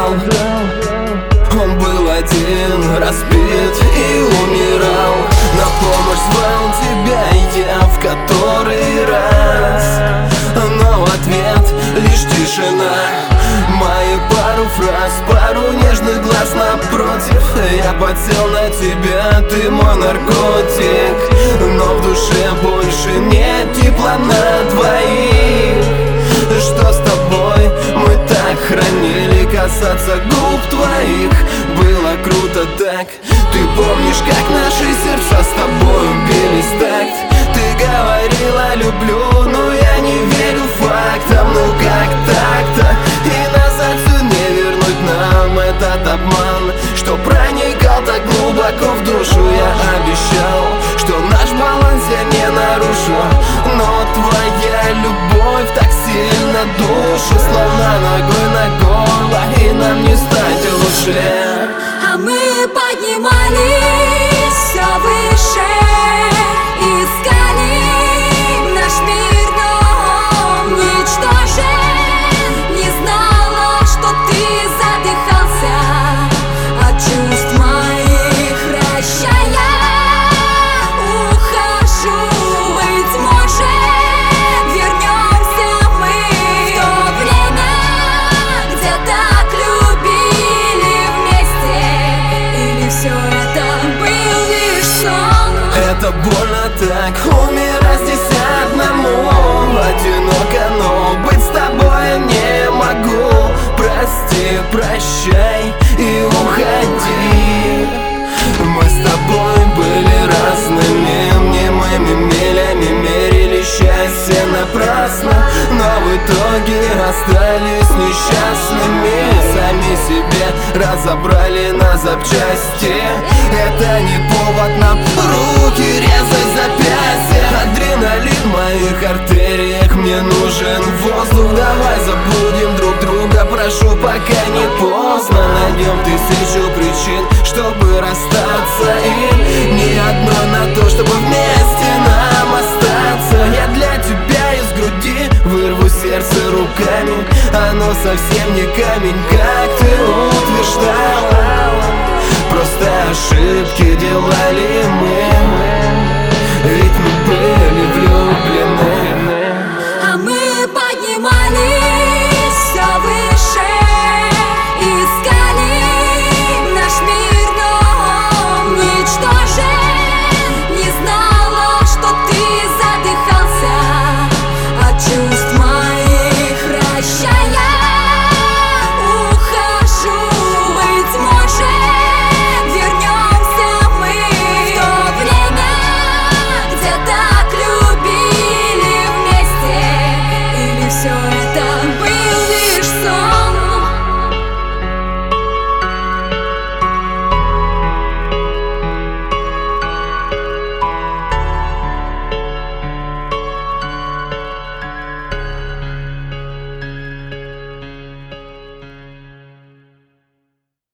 сказал. Он был один, разбит и умирал. На помощь звал тебя я в который раз, но в ответ лишь тишина. Мои пару фраз, пару нежных глаз напротив. Я подсел на тебя, ты мой наркотик, но в душе больше нет тепла на двоих. Что с тобой? Мы так хранили касаться губ твоих. Было круто так. Ты помнишь, как наши сердца с тобой бились в такт? Ты говорила люблю, но я не верил фактам. Ну как так-то? И назад все не вернуть нам этот обман, что проникал так глубоко в душу. Я обещал, что наш баланс я не нарушу, но твоя любовь так сильно душит, словно ногой на горло, и нам не стать лучше. А мы поднимались все выше, искали наш мир, но ничтожен. Не знала, что ты задыхался от чувств моих, прощая. Ухожу, быть может, вернемся мы в то время, где так любили вместе. Или все это был лишь сон? Это больно так, умирать здесь одному. Одиноко, но быть с тобой не могу. Прости, прощай и уходи. Мы с тобой были разными, мнимыми милями мерили счастье напрасно, но в итоге остались несчастными. Сами себе разобрали на запчасти. Это не повод нам руки резать, запястья. Адреналин в моих артериях, мне нужен воздух. Давай забудем друг друга, прошу, пока не поздно. Найдем тысячу причин, чтобы расстаться, и ни одной на то, чтобы вместе нам остаться. Я для тебя из груди вырву сердце руками. Оно совсем не камень, как ты утверждал. Просто ошибки делали мы.